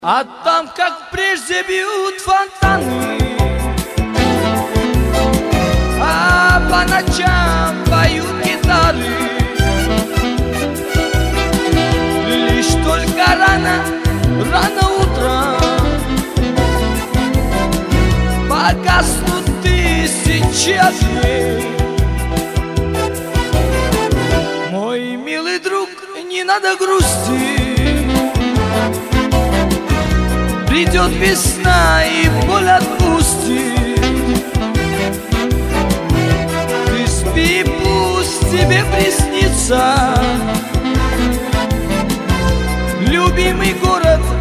А там, как прежде, бьют фонтаны, а по ночам поют гитары. Лишь только рано утром погаснут тысячи огней. Мой милый друг, не надо грустить, придет весна и боль отпустит. Ты спи, пусть тебе приснится любимый город